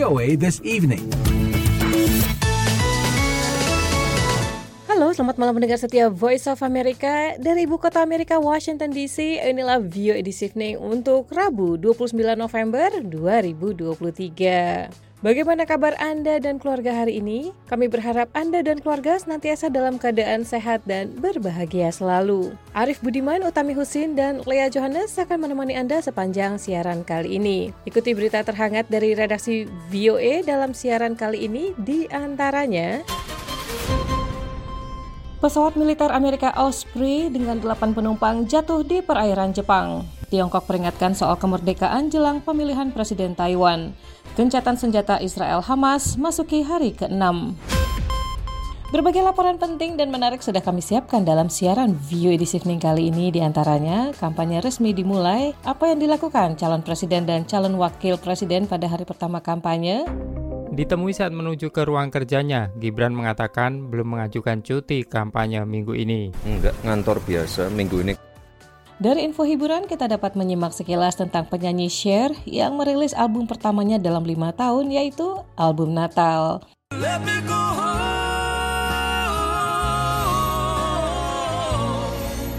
VOA This Evening. Halo, selamat malam pendengar setia Voice of America. Dari Ibu Kota Amerika, Washington DC, inilah VOA This Evening untuk Rabu 29 November 2023. Bagaimana kabar Anda dan keluarga hari ini? Kami berharap Anda dan keluarga senantiasa dalam keadaan sehat dan berbahagia selalu. Arif Budiman, Utami Husin, dan Lea Johannes akan menemani Anda sepanjang siaran kali ini. Ikuti berita terhangat dari redaksi VOA dalam siaran kali ini, di antaranya pesawat militer Amerika Osprey dengan 8 penumpang jatuh di perairan Jepang. Tiongkok peringatkan soal kemerdekaan jelang pemilihan Presiden Taiwan. Gencatan senjata Israel Hamas masuki hari ke-6. Berbagai laporan penting dan menarik sudah kami siapkan dalam siaran VOA This Evening kali ini. Di antaranya, kampanye resmi dimulai, apa yang dilakukan calon presiden dan calon wakil presiden pada hari pertama kampanye. Ditemui saat menuju ke ruang kerjanya, Gibran mengatakan belum mengajukan cuti kampanye minggu ini. Enggak, ngantor biasa minggu ini. Dari info hiburan, kita dapat menyimak sekilas tentang penyanyi Cher yang merilis album pertamanya dalam 5 tahun, yaitu album Natal. Let me go home.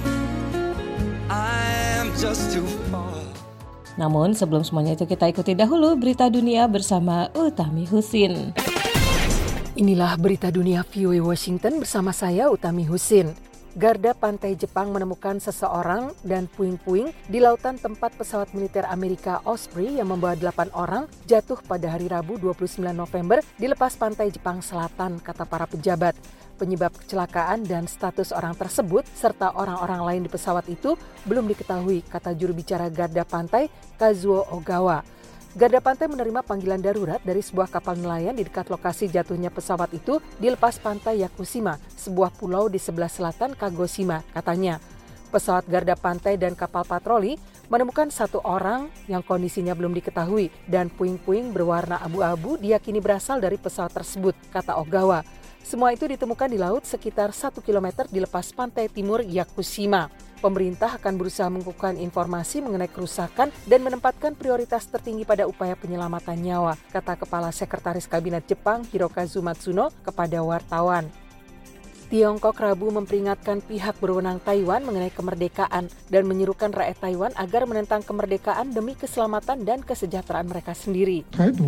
I'm just too far. Namun sebelum semuanya itu kita ikuti dahulu berita dunia bersama Utami Husin. Inilah berita dunia VOA Washington bersama saya Utami Husin. Garda Pantai Jepang menemukan seseorang dan puing-puing di lautan tempat pesawat militer Amerika Osprey yang membawa 8 orang jatuh pada hari Rabu 29 November di lepas pantai Jepang Selatan, kata para pejabat. Penyebab kecelakaan dan status orang tersebut serta orang-orang lain di pesawat itu belum diketahui, kata juru bicara Garda Pantai Kazuo Ogawa. Garda Pantai menerima panggilan darurat dari sebuah kapal nelayan di dekat lokasi jatuhnya pesawat itu di lepas pantai Yakushima, sebuah pulau di sebelah selatan Kagoshima, katanya. Pesawat Garda Pantai dan kapal patroli menemukan 1 orang yang kondisinya belum diketahui dan puing-puing berwarna abu-abu diyakini berasal dari pesawat tersebut, kata Ogawa. Semua itu ditemukan di laut sekitar 1 km di lepas pantai timur Yakushima. Pemerintah akan berusaha mengumpulkan informasi mengenai kerusakan dan menempatkan prioritas tertinggi pada upaya penyelamatan nyawa, kata Kepala Sekretaris Kabinet Jepang Hirokazu Matsuno kepada wartawan. Tiongkok Rabu memperingatkan pihak berwenang Taiwan mengenai kemerdekaan dan menyerukan rakyat Taiwan agar menentang kemerdekaan demi keselamatan dan kesejahteraan mereka sendiri.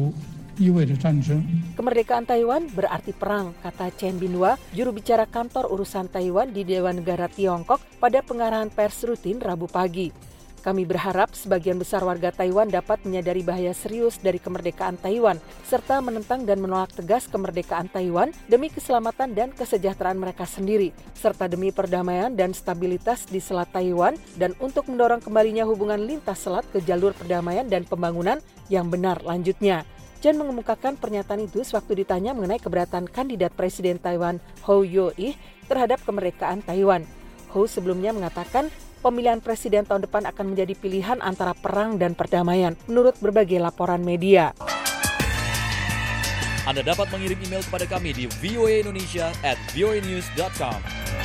Kemerdekaan Taiwan berarti perang, kata Chen Binhua, juru bicara kantor urusan Taiwan di Dewan Negara Tiongkok pada pengarahan pers rutin Rabu pagi. Kami berharap sebagian besar warga Taiwan dapat menyadari bahaya serius dari kemerdekaan Taiwan, serta menentang dan menolak tegas kemerdekaan Taiwan demi keselamatan dan kesejahteraan mereka sendiri, serta demi perdamaian dan stabilitas di Selat Taiwan dan untuk mendorong kembalinya hubungan lintas selat ke jalur perdamaian dan pembangunan yang benar, lanjutnya. Chen mengemukakan pernyataan itu sewaktu ditanya mengenai keberatan kandidat Presiden Taiwan Hou Yu-ih terhadap kemerdekaan Taiwan. Hou sebelumnya mengatakan pemilihan presiden tahun depan akan menjadi pilihan antara perang dan perdamaian, menurut berbagai laporan media. Anda dapat mengirim email kepada kami di voaindonesia@voanews.com.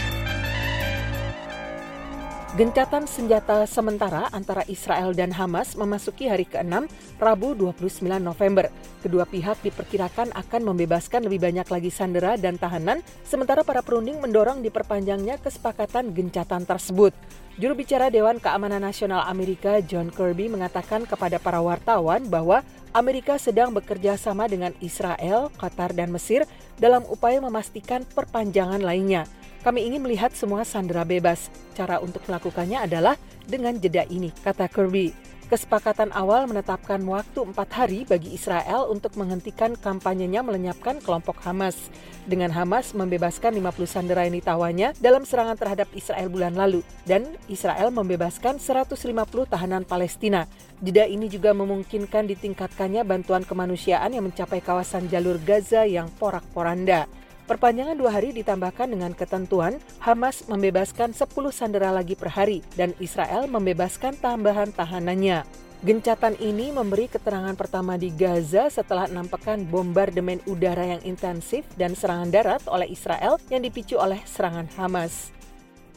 Gencatan senjata sementara antara Israel dan Hamas memasuki hari ke-6, Rabu 29 November. Kedua pihak diperkirakan akan membebaskan lebih banyak lagi sandera dan tahanan, sementara para perunding mendorong diperpanjangnya kesepakatan gencatan tersebut. Juru bicara Dewan Keamanan Nasional Amerika John Kirby mengatakan kepada para wartawan bahwa Amerika sedang bekerja sama dengan Israel, Qatar, dan Mesir dalam upaya memastikan perpanjangan lainnya. Kami ingin melihat semua sandera bebas. Cara untuk melakukannya adalah dengan jeda ini, kata Kirby. Kesepakatan awal menetapkan waktu 4 hari bagi Israel untuk menghentikan kampanyenya melenyapkan kelompok Hamas. Dengan Hamas membebaskan 50 sandera yang ditawanya dalam serangan terhadap Israel bulan lalu. Dan Israel membebaskan 150 tahanan Palestina. Jeda ini juga memungkinkan ditingkatkannya bantuan kemanusiaan yang mencapai kawasan jalur Gaza yang porak-poranda. Perpanjangan 2 hari ditambahkan dengan ketentuan Hamas membebaskan 10 sandera lagi per hari dan Israel membebaskan tambahan tahanannya. Gencatan ini memberi keterangan pertama di Gaza setelah 6 pekan bombardemen udara yang intensif dan serangan darat oleh Israel yang dipicu oleh serangan Hamas.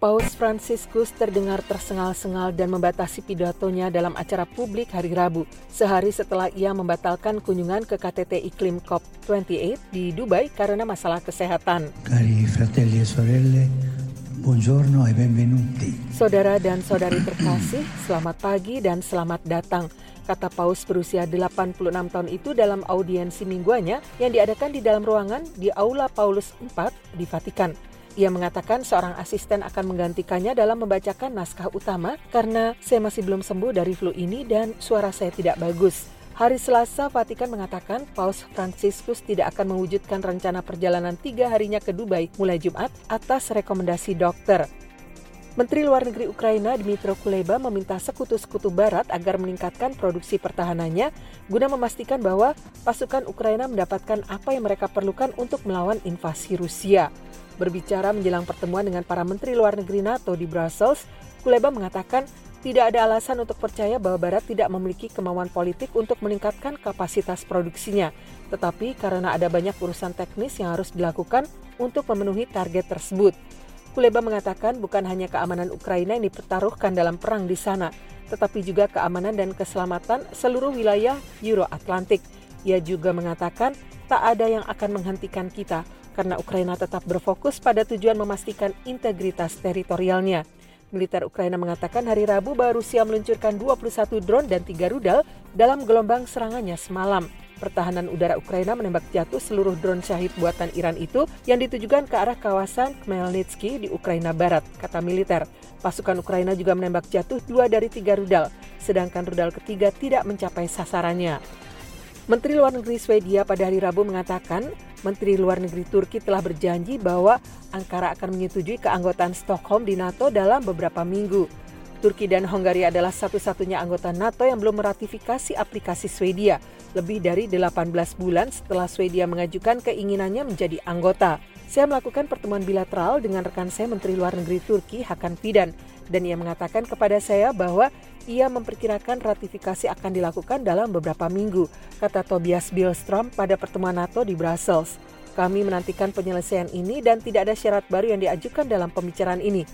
Paus Fransiskus terdengar tersengal-sengal dan membatasi pidatonya dalam acara publik hari Rabu, sehari setelah ia membatalkan kunjungan ke KTT Iklim COP28 di Dubai karena masalah kesehatan. Cari fratelli e sorelle, buongiorno e benvenuti. Saudara dan saudari terkasih, selamat pagi dan selamat datang, kata Paus berusia 86 tahun itu dalam audiensi mingguannya yang diadakan di dalam ruangan di Aula Paulus IV di Vatikan. Ia mengatakan seorang asisten akan menggantikannya dalam membacakan naskah utama karena saya masih belum sembuh dari flu ini dan suara saya tidak bagus. Hari Selasa, Vatikan mengatakan Paus Fransiskus tidak akan mewujudkan rencana perjalanan 3 harinya ke Dubai mulai Jumat atas rekomendasi dokter. Menteri Luar Negeri Ukraina Dmytro Kuleba meminta sekutu-sekutu Barat agar meningkatkan produksi pertahanannya guna memastikan bahwa pasukan Ukraina mendapatkan apa yang mereka perlukan untuk melawan invasi Rusia. Berbicara menjelang pertemuan dengan para menteri luar negeri NATO di Brussels, Kuleba mengatakan tidak ada alasan untuk percaya bahwa Barat tidak memiliki kemauan politik untuk meningkatkan kapasitas produksinya. Tetapi karena ada banyak urusan teknis yang harus dilakukan untuk memenuhi target tersebut. Kuleba mengatakan bukan hanya keamanan Ukraina yang dipertaruhkan dalam perang di sana, tetapi juga keamanan dan keselamatan seluruh wilayah Euro-Atlantik. Ia juga mengatakan tak ada yang akan menghentikan kita, karena Ukraina tetap berfokus pada tujuan memastikan integritas teritorialnya. Militer Ukraina mengatakan hari Rabu bahwa Rusia meluncurkan 21 drone dan 3 rudal dalam gelombang serangannya semalam. Pertahanan udara Ukraina menembak jatuh seluruh drone Syahid buatan Iran itu yang ditujukan ke arah kawasan Khmelnytskyi di Ukraina Barat, kata militer. Pasukan Ukraina juga menembak jatuh 2 dari 3 rudal, sedangkan rudal ketiga tidak mencapai sasarannya. Menteri Luar Negeri Swedia pada hari Rabu mengatakan Menteri Luar Negeri Turki telah berjanji bahwa Ankara akan menyetujui keanggotaan Stockholm di NATO dalam beberapa minggu. Turki dan Hongaria adalah satu-satunya anggota NATO yang belum meratifikasi aplikasi Swedia, lebih dari 18 bulan setelah Swedia mengajukan keinginannya menjadi anggota. Saya melakukan pertemuan bilateral dengan rekan saya Menteri Luar Negeri Turki Hakan Fidan, dan ia mengatakan kepada saya bahwa ia memperkirakan ratifikasi akan dilakukan dalam beberapa minggu, kata Tobias Billström pada pertemuan NATO di Brussels. Kami menantikan penyelesaian ini dan tidak ada syarat baru yang diajukan dalam pembicaraan ini.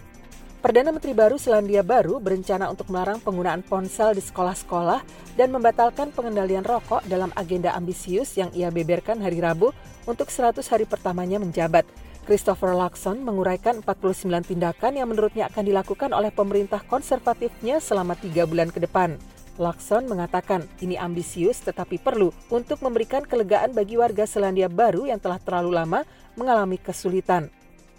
Perdana Menteri baru Selandia Baru berencana untuk melarang penggunaan ponsel di sekolah-sekolah dan membatalkan pengendalian rokok dalam agenda ambisius yang ia beberkan hari Rabu untuk 100 hari pertamanya menjabat. Christopher Luxon menguraikan 49 tindakan yang menurutnya akan dilakukan oleh pemerintah konservatifnya selama 3 bulan ke depan. Luxon mengatakan ini ambisius tetapi perlu untuk memberikan kelegaan bagi warga Selandia Baru yang telah terlalu lama mengalami kesulitan.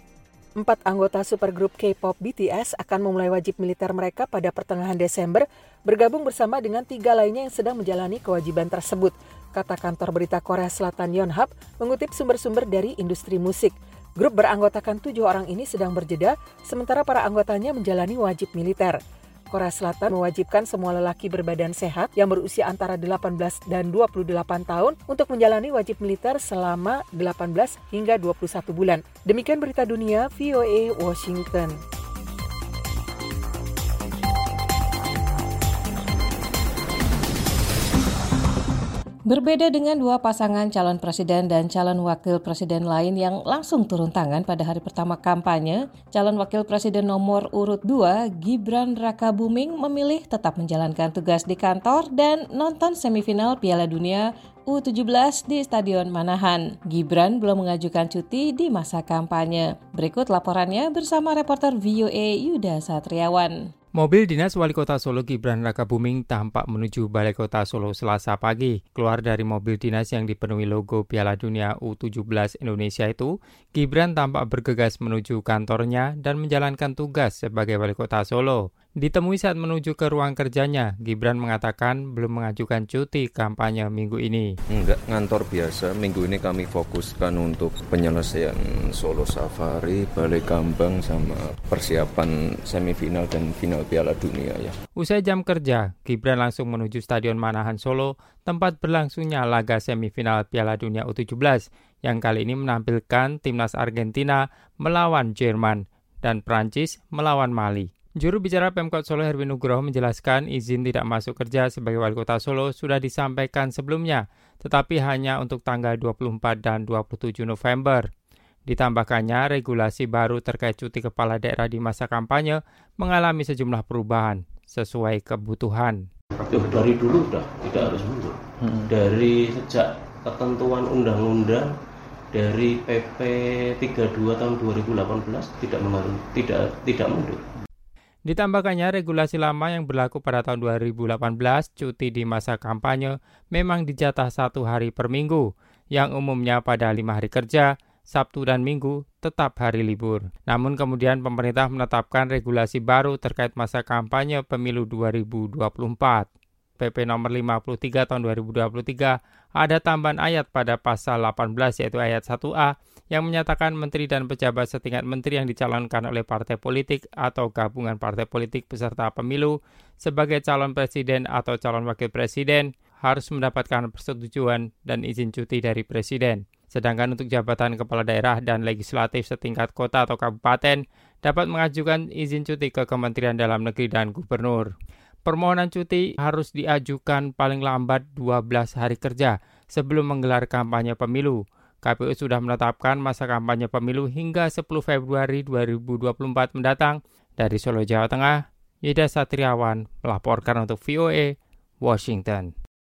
4 anggota supergrup K-pop BTS akan memulai wajib militer mereka pada pertengahan Desember, bergabung bersama dengan 3 lainnya yang sedang menjalani kewajiban tersebut, kata kantor berita Korea Selatan Yonhap mengutip sumber-sumber dari industri musik. Grup beranggotakan 7 orang ini sedang berjeda, sementara para anggotanya menjalani wajib militer. Korea Selatan mewajibkan semua lelaki berbadan sehat yang berusia antara 18 dan 28 tahun untuk menjalani wajib militer selama 18 hingga 21 bulan. Demikian berita dunia VOA Washington. Berbeda dengan 2 pasangan calon presiden dan calon wakil presiden lain yang langsung turun tangan pada hari pertama kampanye, calon wakil presiden nomor urut 2, Gibran Rakabuming memilih tetap menjalankan tugas di kantor dan nonton semifinal Piala Dunia U17 di Stadion Manahan. Gibran belum mengajukan cuti di masa kampanye. Berikut laporannya bersama reporter VOA Yuda Satriawan. Mobil dinas Wali Kota Solo Gibran Rakabuming tampak menuju Balai Kota Solo Selasa pagi. Keluar dari mobil dinas yang dipenuhi logo Piala Dunia U17 Indonesia itu, Gibran tampak bergegas menuju kantornya dan menjalankan tugas sebagai Wali Kota Solo. Ditemui saat menuju ke ruang kerjanya, Gibran mengatakan belum mengajukan cuti kampanye minggu ini. Enggak, ngantor biasa. Minggu ini kami fokuskan untuk penyelesaian Solo Safari, Balai Kambang, sama persiapan semifinal dan final Piala Dunia ya. Usai jam kerja, Gibran langsung menuju Stadion Manahan Solo, tempat berlangsungnya laga semifinal Piala Dunia U17, yang kali ini menampilkan timnas Argentina melawan Jerman dan Prancis melawan Mali. Juru bicara Pemkot Solo Herwin Nugroho menjelaskan izin tidak masuk kerja sebagai Wali Kota Solo sudah disampaikan sebelumnya, tetapi hanya untuk tanggal 24 dan 27 November. Ditambahkannya, regulasi baru terkait cuti kepala daerah di masa kampanye mengalami sejumlah perubahan sesuai kebutuhan. Dari dulu sudah tidak harus mundur. Dari sejak ketentuan undang-undang dari PP 32 tahun 2018 tidak mundur. Ditambahkannya, regulasi lama yang berlaku pada tahun 2018, cuti di masa kampanye memang dijatah 1 hari per minggu, yang umumnya pada 5 hari kerja, Sabtu dan Minggu tetap hari libur. Namun kemudian pemerintah menetapkan regulasi baru terkait masa kampanye pemilu 2024. PP nomor 53 tahun 2023 ada tambahan ayat pada pasal 18 yaitu ayat 1A yang menyatakan menteri dan pejabat setingkat menteri yang dicalonkan oleh partai politik atau gabungan partai politik peserta pemilu sebagai calon presiden atau calon wakil presiden harus mendapatkan persetujuan dan izin cuti dari presiden. Sedangkan untuk jabatan kepala daerah dan legislatif setingkat kota atau kabupaten dapat mengajukan izin cuti ke Kementerian Dalam Negeri dan Gubernur. Permohonan cuti harus diajukan paling lambat 12 hari kerja sebelum menggelar kampanye pemilu. KPU sudah menetapkan masa kampanye pemilu hingga 10 Februari 2024 mendatang. Dari Solo, Jawa Tengah, Yeda Satriawan melaporkan untuk VOA, Washington.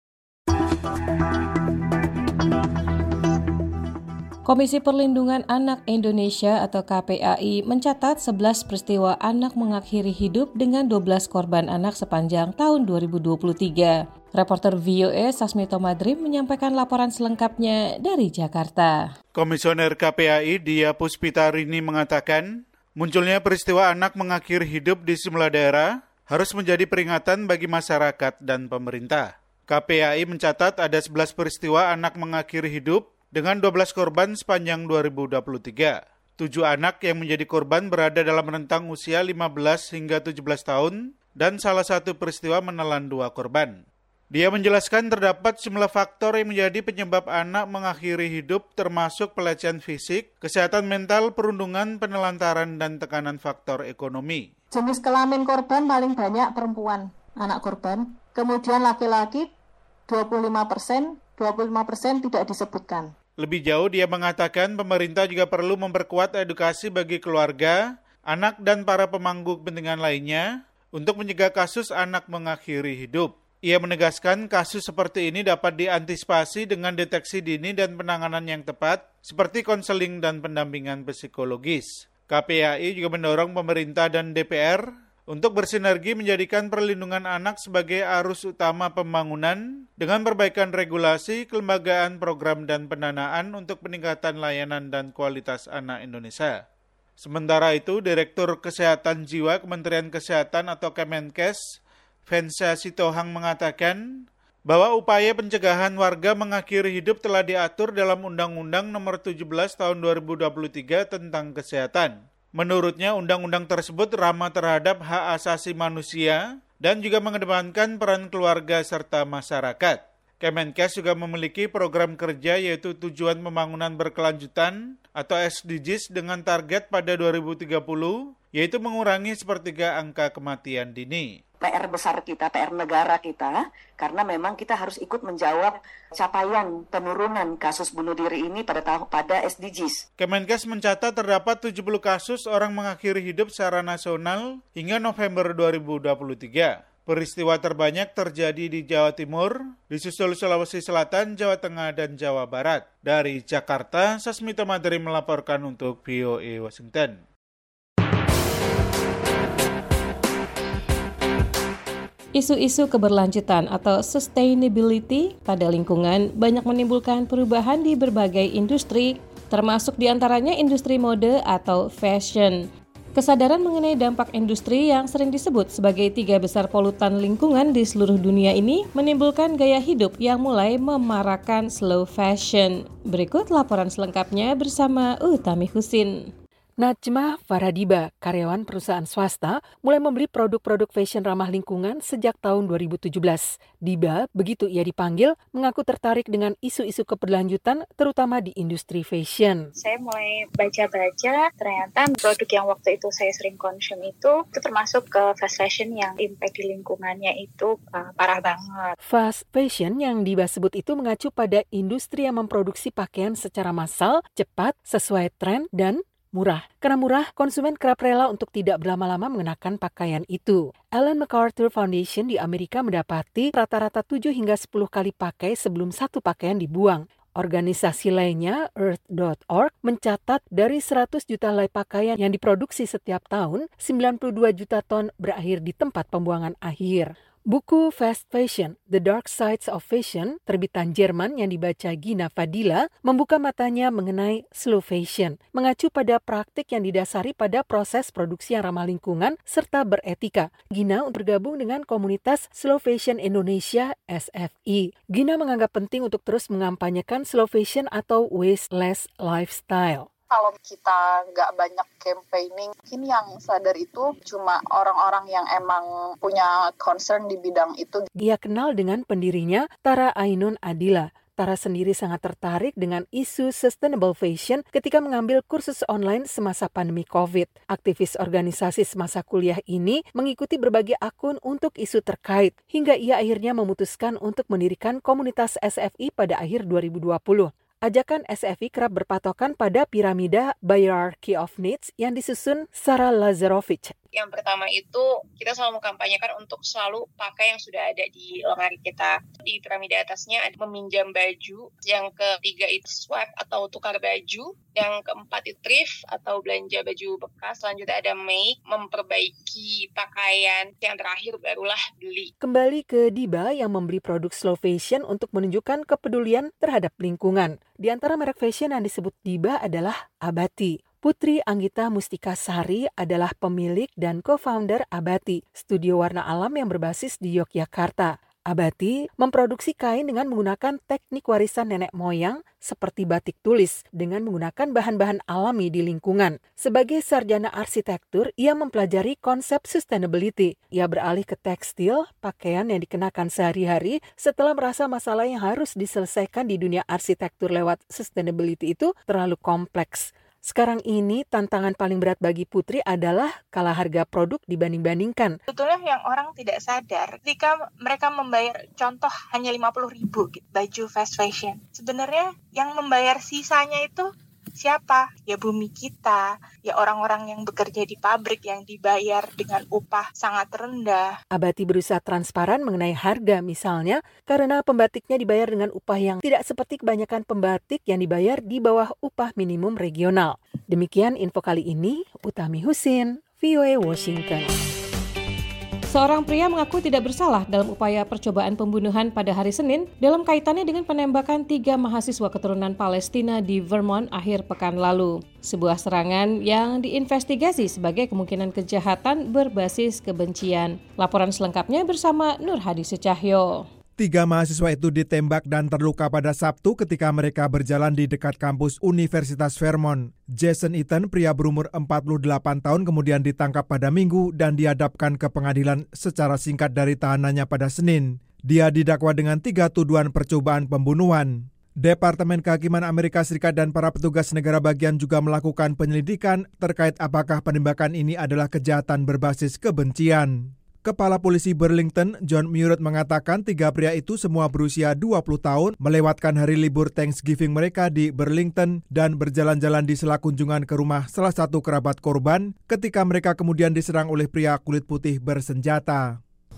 Komisi Perlindungan Anak Indonesia atau KPAI mencatat 11 peristiwa anak mengakhiri hidup dengan 12 korban anak sepanjang tahun 2023. Reporter VOA Sasmito Madrim menyampaikan laporan selengkapnya dari Jakarta. Komisioner KPAI Dia Puspitarini mengatakan, munculnya peristiwa anak mengakhiri hidup di sejumlah daerah harus menjadi peringatan bagi masyarakat dan pemerintah. KPAI mencatat ada 11 peristiwa anak mengakhiri hidup dengan 12 korban sepanjang 2023. 7 anak yang menjadi korban berada dalam rentang usia 15 hingga 17 tahun dan salah satu peristiwa menelan 2 korban. Dia menjelaskan terdapat sejumlah faktor yang menjadi penyebab anak mengakhiri hidup termasuk pelecehan fisik, kesehatan mental, perundungan, penelantaran, dan tekanan faktor ekonomi. Jenis kelamin korban paling banyak perempuan, anak korban. Kemudian laki-laki 25% tidak disebutkan. Lebih jauh, dia mengatakan pemerintah juga perlu memperkuat edukasi bagi keluarga, anak, dan para pemangku kepentingan lainnya untuk mencegah kasus anak mengakhiri hidup. Ia menegaskan kasus seperti ini dapat diantisipasi dengan deteksi dini dan penanganan yang tepat, seperti konseling dan pendampingan psikologis. KPAI juga mendorong pemerintah dan DPR untuk bersinergi menjadikan perlindungan anak sebagai arus utama pembangunan dengan perbaikan regulasi, kelembagaan, program, dan pendanaan untuk peningkatan layanan dan kualitas anak Indonesia. Sementara itu, Direktur Kesehatan Jiwa Kementerian Kesehatan atau Kemenkes, Fensa Sitohang mengatakan bahwa upaya pencegahan warga mengakhiri hidup telah diatur dalam Undang-Undang Nomor 17 Tahun 2023 tentang Kesehatan. Menurutnya, undang-undang tersebut ramah terhadap hak asasi manusia dan juga mengedepankan peran keluarga serta masyarakat. Kemenkes juga memiliki program kerja yaitu Tujuan Pembangunan Berkelanjutan atau SDGs dengan target pada 2030, yaitu mengurangi sepertiga angka kematian dini. PR besar kita, PR negara kita, karena memang kita harus ikut menjawab capaian penurunan kasus bunuh diri ini pada SDGs. Kemenkes mencatat terdapat 70 kasus orang mengakhiri hidup secara nasional hingga November 2023. Peristiwa terbanyak terjadi di Jawa Timur, disusul Sulawesi Selatan, Jawa Tengah, dan Jawa Barat. Dari Jakarta, Sasmito Madrim melaporkan untuk VOA Washington. Isu-isu keberlanjutan atau sustainability pada lingkungan banyak menimbulkan perubahan di berbagai industri, termasuk diantaranya industri mode atau fashion. Kesadaran mengenai dampak industri yang sering disebut sebagai 3 besar polutan lingkungan di seluruh dunia ini menimbulkan gaya hidup yang mulai memarakan slow fashion. Berikut laporan selengkapnya bersama Utami Husin. Najmah Faradiba, karyawan perusahaan swasta, mulai membeli produk-produk fashion ramah lingkungan sejak tahun 2017. Diba, begitu ia dipanggil, mengaku tertarik dengan isu-isu keberlanjutan, terutama di industri fashion. Saya mulai baca-baca, ternyata produk yang waktu itu saya sering konsum itu termasuk ke fast fashion yang impact di lingkungannya itu parah banget. Fast fashion yang Diba sebut itu mengacu pada industri yang memproduksi pakaian secara massal, cepat, sesuai tren, dan murah. Karena murah, konsumen kerap rela untuk tidak berlama-lama mengenakan pakaian itu. Ellen MacArthur Foundation di Amerika mendapati rata-rata 7 hingga 10 kali pakai sebelum satu pakaian dibuang. Organisasi lainnya, Earth.org, mencatat dari 100 juta helai pakaian yang diproduksi setiap tahun, 92 juta ton berakhir di tempat pembuangan akhir. Buku Fast Fashion, The Dark Sides of Fashion, terbitan Jerman yang dibaca Gina Fadila, membuka matanya mengenai slow fashion, mengacu pada praktik yang didasari pada proses produksi yang ramah lingkungan serta beretika. Gina bergabung dengan komunitas Slow Fashion Indonesia, SFI. Gina menganggap penting untuk terus mengampanyekan slow fashion atau wasteless lifestyle. Kalau kita nggak banyak campaigning, mungkin yang sadar itu cuma orang-orang yang emang punya concern di bidang itu. Dia kenal dengan pendirinya, Tara Ainun Adila. Tara sendiri sangat tertarik dengan isu sustainable fashion ketika mengambil kursus online semasa pandemi COVID. Aktivis organisasi semasa kuliah ini mengikuti berbagai akun untuk isu terkait, hingga ia akhirnya memutuskan untuk mendirikan komunitas SFI pada akhir 2020. Ajakan SFI kerap berpatokan pada piramida Hierarchy of Needs yang disusun Sarah Lazarovich. Yang pertama itu kita selalu mengkampanyekan untuk selalu pakai yang sudah ada di lemari kita. Di piramida atasnya ada meminjam baju. Yang ketiga itu swap atau tukar baju. Yang keempat itu thrift atau belanja baju bekas. Selanjutnya ada make, memperbaiki pakaian. Yang terakhir barulah beli. Kembali ke Diba yang membeli produk slow fashion untuk menunjukkan kepedulian terhadap lingkungan. Di antara merek fashion yang disebut Diba adalah Abati. Putri Anggita Mustika Sari adalah pemilik dan co-founder Abati, studio warna alam yang berbasis di Yogyakarta. Abati memproduksi kain dengan menggunakan teknik warisan nenek moyang seperti batik tulis dengan menggunakan bahan-bahan alami di lingkungan. Sebagai sarjana arsitektur, ia mempelajari konsep sustainability. Ia beralih ke tekstil, pakaian yang dikenakan sehari-hari setelah merasa masalah yang harus diselesaikan di dunia arsitektur lewat sustainability itu terlalu kompleks. Sekarang ini tantangan paling berat bagi Putri adalah kalah harga produk dibanding-bandingkan. Sebetulnya yang orang tidak sadar, ketika mereka membayar contoh hanya 50.000 gitu, baju fast fashion. Sebenarnya yang membayar sisanya itu siapa? Ya bumi kita, ya orang-orang yang bekerja di pabrik yang dibayar dengan upah sangat rendah. Abati berusaha transparan mengenai harga misalnya karena pembatiknya dibayar dengan upah yang tidak seperti kebanyakan pembatik yang dibayar di bawah upah minimum regional. Demikian info kali ini, Utami Husin, VOA Washington. Seorang pria mengaku tidak bersalah dalam upaya percobaan pembunuhan pada hari Senin dalam kaitannya dengan penembakan 3 mahasiswa keturunan Palestina di Vermont akhir pekan lalu. Sebuah serangan yang diinvestigasi sebagai kemungkinan kejahatan berbasis kebencian. Laporan selengkapnya bersama Nur Hadi Secahyo. 3 mahasiswa itu ditembak dan terluka pada Sabtu ketika mereka berjalan di dekat kampus Universitas Vermont. Jason Eaton, pria berumur 48 tahun, kemudian ditangkap pada Minggu dan dihadapkan ke pengadilan secara singkat dari tahanannya pada Senin. Dia didakwa dengan 3 tuduhan percobaan pembunuhan. Departemen Kehakiman Amerika Serikat dan para petugas negara bagian juga melakukan penyelidikan terkait apakah penembakan ini adalah kejahatan berbasis kebencian. Kepala Polisi Burlington, John Murrett, mengatakan 3 pria itu semua berusia 20 tahun melewatkan hari libur Thanksgiving mereka di Burlington dan berjalan-jalan di sela kunjungan ke rumah salah satu kerabat korban ketika mereka kemudian diserang oleh pria kulit putih bersenjata.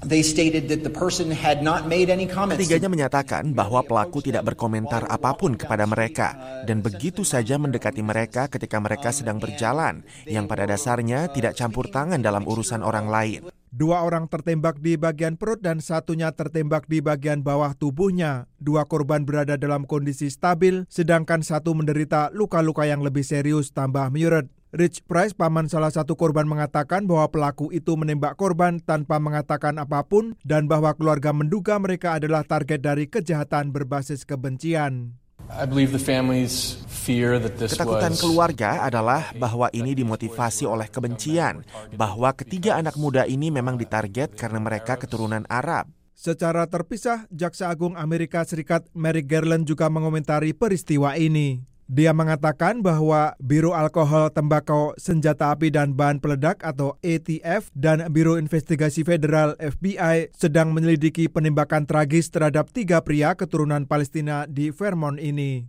Ketiganya menyatakan bahwa pelaku tidak berkomentar apapun kepada mereka dan begitu saja mendekati mereka ketika mereka sedang berjalan, yang pada dasarnya tidak campur tangan dalam urusan orang lain. 2 orang tertembak di bagian perut dan satunya tertembak di bagian bawah tubuhnya. 2 korban berada dalam kondisi stabil, sedangkan 1 menderita luka-luka yang lebih serius, tambah Murrett. Rich Price, paman salah satu korban, mengatakan bahwa pelaku itu menembak korban tanpa mengatakan apapun dan bahwa keluarga menduga mereka adalah target dari kejahatan berbasis kebencian. I believe the families fear that this Ketakutan keluarga adalah bahwa ini dimotivasi oleh kebencian, bahwa ketiga anak muda ini memang ditarget karena mereka keturunan Arab. Secara terpisah, Jaksa Agung Amerika Serikat Merrick Garland juga mengomentari peristiwa ini. Dia mengatakan bahwa Biro Alkohol, Tembakau, Senjata Api dan Bahan Peledak atau ATF dan Biro Investigasi Federal FBI sedang menyelidiki penembakan tragis terhadap 3 pria keturunan Palestina di Vermont ini.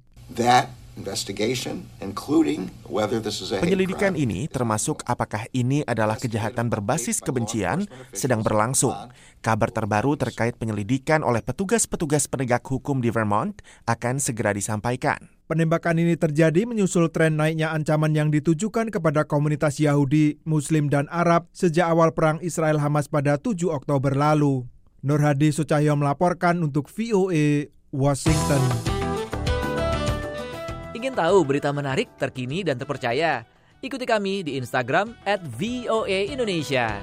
Penyelidikan ini termasuk apakah ini adalah kejahatan berbasis kebencian sedang berlangsung. Kabar terbaru terkait penyelidikan oleh petugas-petugas penegak hukum di Vermont akan segera disampaikan. Penembakan ini terjadi menyusul tren naiknya ancaman yang ditujukan kepada komunitas Yahudi, Muslim, dan Arab sejak awal perang Israel-Hamas pada 7 Oktober lalu. Nur Hadi Sucahyo melaporkan untuk VOA Washington. Ingin tahu berita menarik, terkini, dan terpercaya? Ikuti kami di Instagram @VOA_Indonesia.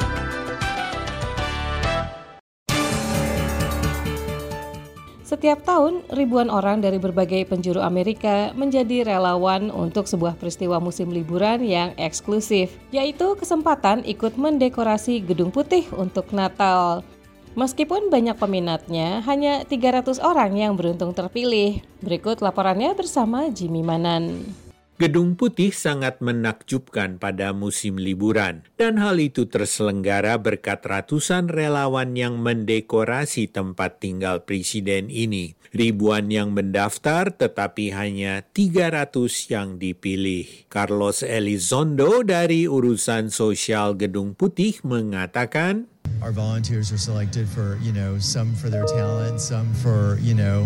Setiap tahun, ribuan orang dari berbagai penjuru Amerika menjadi relawan untuk sebuah peristiwa musim liburan yang eksklusif, yaitu kesempatan ikut mendekorasi Gedung Putih untuk Natal. Meskipun banyak peminatnya, hanya 300 orang yang beruntung terpilih. Berikut laporannya bersama Jimmy Manan. Gedung Putih sangat menakjubkan pada musim liburan, dan hal itu terselenggara berkat ratusan relawan yang mendekorasi tempat tinggal presiden ini. Ribuan yang mendaftar, tetapi hanya 300 yang dipilih. Carlos Elizondo dari urusan sosial Gedung Putih mengatakan, our volunteers are selected for, some for their talent, some for,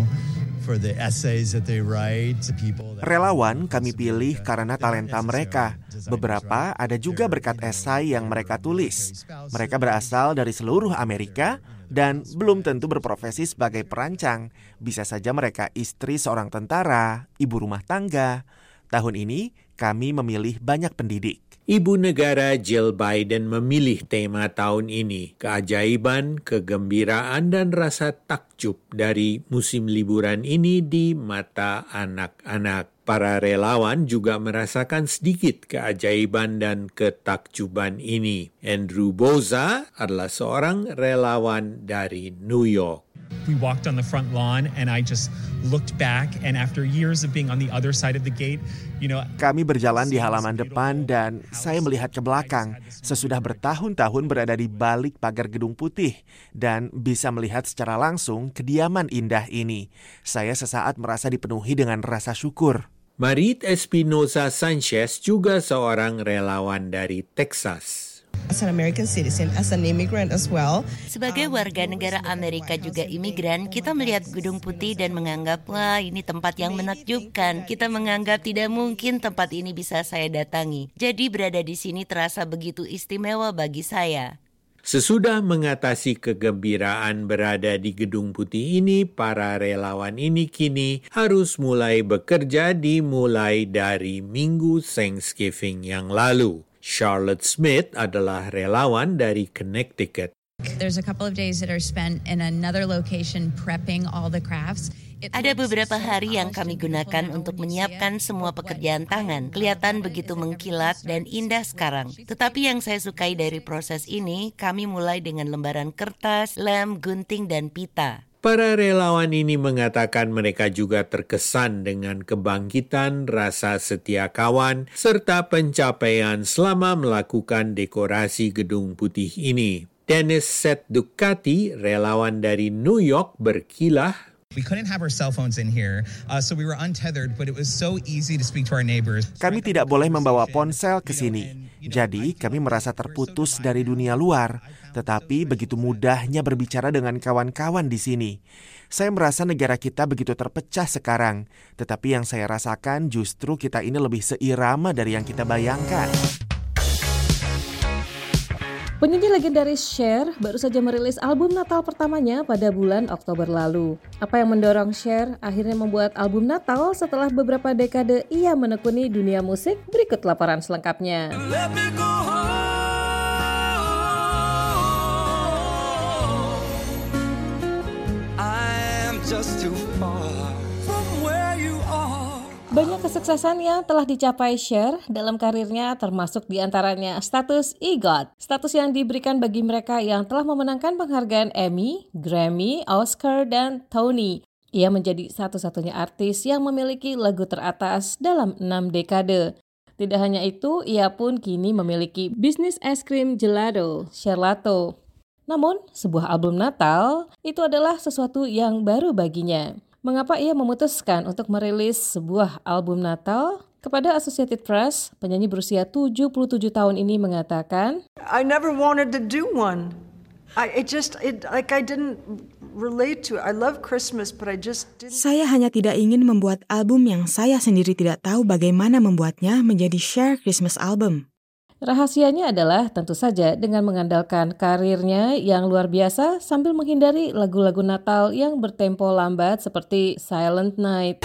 for the essays that they write to people. Relawan kami pilih karena talenta mereka. Beberapa ada juga berkat esai yang mereka tulis. Mereka berasal dari seluruh Amerika dan belum tentu berprofesi sebagai perancang. Bisa saja mereka istri seorang tentara, ibu rumah tangga. Tahun ini kami memilih banyak pendidik. Ibu negara Jill Biden memilih tema tahun ini, keajaiban, kegembiraan, dan rasa takjub dari musim liburan ini di mata anak-anak. Para relawan juga merasakan sedikit keajaiban dan ketakjuban ini. Andrew Boza adalah seorang relawan dari New York. We walked on the front lawn and I just looked back, and after years of being on the other side of the gate, kami berjalan di halaman depan dan saya melihat ke belakang. Sesudah bertahun-tahun berada di balik pagar Gedung Putih dan bisa melihat secara langsung kediaman indah ini. Saya sesaat merasa dipenuhi dengan rasa syukur. Marit Espinosa Sanchez juga seorang relawan dari Texas. As an American citizen, as an immigrant as well. Sebagai warga negara Amerika juga imigran, kita melihat Gedung Putih dan menganggap, wah ini tempat yang menakjubkan. Kita menganggap tidak mungkin tempat ini bisa saya datangi. Jadi berada di sini terasa begitu istimewa bagi saya. Sesudah mengatasi kegembiraan berada di Gedung Putih ini, para relawan ini kini harus mulai bekerja dimulai dari Minggu Thanksgiving yang lalu. Charlotte Smith adalah relawan dari Connecticut. There's a couple of days that are spent in another location prepping all the crafts. Ada beberapa hari yang kami gunakan untuk menyiapkan semua pekerjaan tangan. Kelihatan begitu mengkilat dan indah sekarang. Tetapi yang saya sukai dari proses ini, kami mulai dengan lembaran kertas, lem, gunting, dan pita. Para relawan ini mengatakan mereka juga terkesan dengan kebangkitan rasa setia kawan serta pencapaian selama melakukan dekorasi Gedung Putih ini. Dennis Seth Ducati, relawan dari New York, berkilah, we couldn't have our cell phones in here, so we were untethered, but it was so easy to speak to our neighbors. Kami tidak boleh membawa ponsel ke sini. Jadi, kami merasa terputus dari dunia luar, tetapi begitu mudahnya berbicara dengan kawan-kawan di sini. Saya merasa negara kita begitu terpecah sekarang, tetapi yang saya rasakan justru kita ini lebih seirama dari yang kita bayangkan. Penyanyi legendaris Cher baru saja merilis album Natal pertamanya pada bulan Oktober lalu. Apa yang mendorong Cher akhirnya membuat album Natal setelah beberapa dekade ia menekuni dunia musik? Berikut laporan selengkapnya. Banyak kesuksesan yang telah dicapai Cher dalam karirnya termasuk diantaranya status EGOT, status yang diberikan bagi mereka yang telah memenangkan penghargaan Emmy, Grammy, Oscar, dan Tony. Ia menjadi satu-satunya artis yang memiliki lagu teratas dalam 6 dekade. Tidak hanya itu, ia pun kini memiliki bisnis es krim gelato, Cherlato. Namun, sebuah album Natal itu adalah sesuatu yang baru baginya. Mengapa ia memutuskan untuk merilis sebuah album Natal? Kepada Associated Press, penyanyi berusia 77 tahun ini mengatakan, I never wanted to do one. I didn't relate to it. I love Christmas, but I just didn't. Saya hanya tidak ingin membuat album yang saya sendiri tidak tahu bagaimana membuatnya menjadi Cher Christmas album. Rahasianya adalah tentu saja dengan mengandalkan karirnya yang luar biasa sambil menghindari lagu-lagu Natal yang bertempo lambat seperti Silent Night.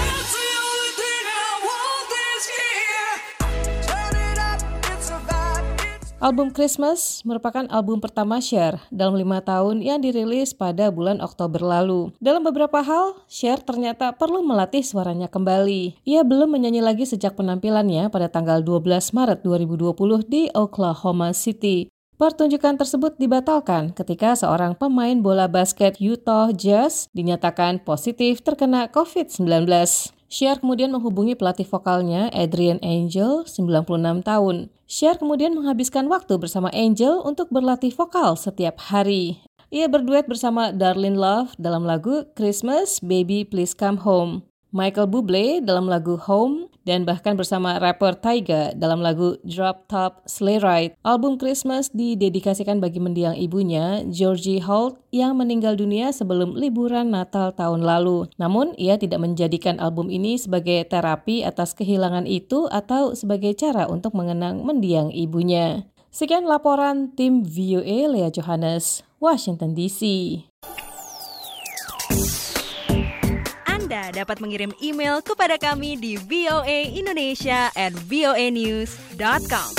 Album Christmas merupakan album pertama Cher dalam 5 tahun yang dirilis pada bulan Oktober lalu. Dalam beberapa hal, Cher ternyata perlu melatih suaranya kembali. Ia belum menyanyi lagi sejak penampilannya pada tanggal 12 Maret 2020 di Oklahoma City. Pertunjukan tersebut dibatalkan ketika seorang pemain bola basket Utah Jazz dinyatakan positif terkena COVID-19. Cher kemudian menghubungi pelatih vokalnya Adrian Angel, 96 tahun. Cher kemudian menghabiskan waktu bersama Angel untuk berlatih vokal setiap hari. Ia berduet bersama Darlene Love dalam lagu Christmas, Baby Please Come Home, Michael Bublé dalam lagu Home, dan bahkan bersama rapper Tyga dalam lagu Drop Top Sleigh Ride. Album Christmas didedikasikan bagi mendiang ibunya, Georgie Holt, yang meninggal dunia sebelum liburan Natal tahun lalu. Namun, ia tidak menjadikan album ini sebagai terapi atas kehilangan itu atau sebagai cara untuk mengenang mendiang ibunya. Sekian laporan tim VOA Lea Johannes, Washington DC. Anda dapat mengirim email kepada kami di voaindonesia@voanews.com.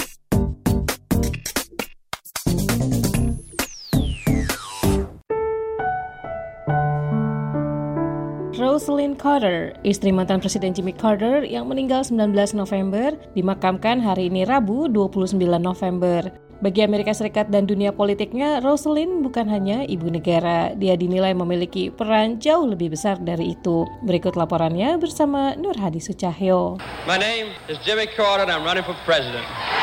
Rosalynn Carter, istri mantan Presiden Jimmy Carter yang meninggal 19 November, dimakamkan hari ini Rabu 29 November. Bagi Amerika Serikat dan dunia politiknya, Rosalynn bukan hanya ibu negara. Dia dinilai memiliki peran jauh lebih besar dari itu. Berikut laporannya bersama Nur Hadi Sucahyo. My name is Jimmy Carter and I'm running for president.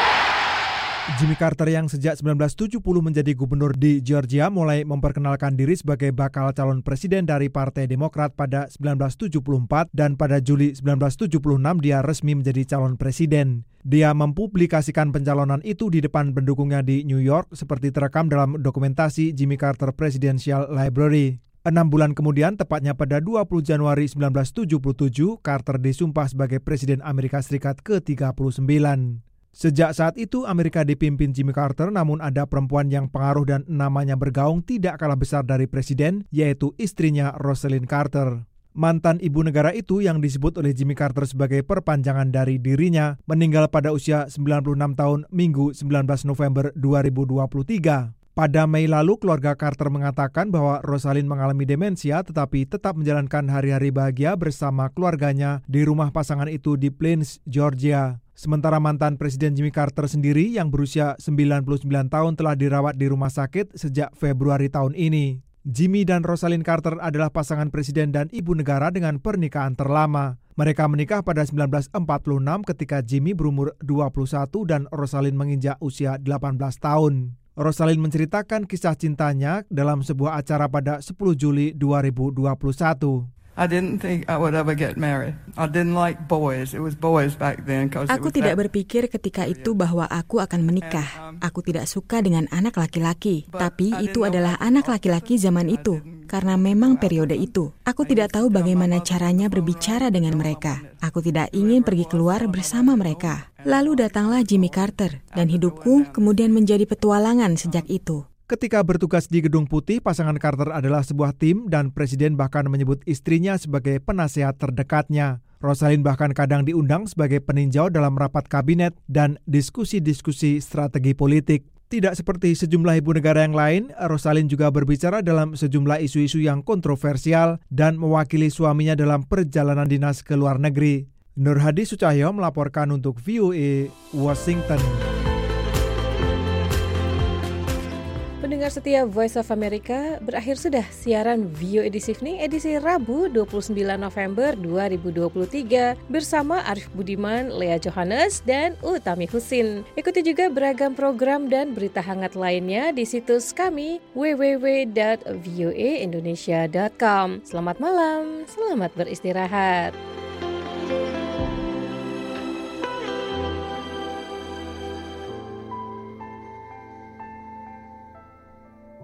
Jimmy Carter yang sejak 1970 menjadi gubernur di Georgia mulai memperkenalkan diri sebagai bakal calon presiden dari Partai Demokrat pada 1974 dan pada Juli 1976 dia resmi menjadi calon presiden. Dia mempublikasikan pencalonan itu di depan pendukungnya di New York seperti terekam dalam dokumentasi Jimmy Carter Presidential Library. 6 bulan kemudian, tepatnya pada 20 Januari 1977, Carter disumpah sebagai Presiden Amerika Serikat ke-39. Sejak saat itu, Amerika dipimpin Jimmy Carter, namun ada perempuan yang pengaruh dan namanya bergaung tidak kalah besar dari presiden, yaitu istrinya Rosalynn Carter. Mantan ibu negara itu yang disebut oleh Jimmy Carter sebagai perpanjangan dari dirinya, meninggal pada usia 96 tahun Minggu 19 November 2023. Pada Mei lalu, keluarga Carter mengatakan bahwa Rosalynn mengalami demensia tetapi tetap menjalankan hari-hari bahagia bersama keluarganya di rumah pasangan itu di Plains, Georgia. Sementara mantan Presiden Jimmy Carter sendiri yang berusia 99 tahun telah dirawat di rumah sakit sejak Februari tahun ini. Jimmy dan Rosalynn Carter adalah pasangan presiden dan ibu negara dengan pernikahan terlama. Mereka menikah pada 1946 ketika Jimmy berumur 21 dan Rosalynn menginjak usia 18 tahun. Rosalynn menceritakan kisah cintanya dalam sebuah acara pada 10 Juli 2021. I didn't think I would ever get married. I didn't like boys. It was boys back then. Aku tidak berpikir ketika itu bahwa aku akan menikah. Aku tidak suka dengan anak laki-laki. Tapi itu adalah anak laki-laki zaman itu. Karena memang periode itu. Aku tidak tahu bagaimana caranya berbicara dengan mereka. Aku tidak ingin pergi keluar bersama mereka. Lalu datanglah Jimmy Carter. Dan hidupku kemudian menjadi petualangan sejak itu. Ketika bertugas di Gedung Putih, pasangan Carter adalah sebuah tim dan presiden bahkan menyebut istrinya sebagai penasehat terdekatnya. Rosalynn bahkan kadang diundang sebagai peninjau dalam rapat kabinet dan diskusi-diskusi strategi politik. Tidak seperti sejumlah ibu negara yang lain, Rosalynn juga berbicara dalam sejumlah isu-isu yang kontroversial dan mewakili suaminya dalam perjalanan dinas ke luar negeri. Nur Hadi Sucahyo melaporkan untuk VOA Washington. Pendengar setia Voice of America, berakhir sudah siaran VOA Edisi Evening edisi Rabu 29 November 2023 bersama Arif Budiman, Lea Johannes, dan Utami Husin. Ikuti juga beragam program dan berita hangat lainnya di situs kami www.voaindonesia.com. Selamat malam, selamat beristirahat.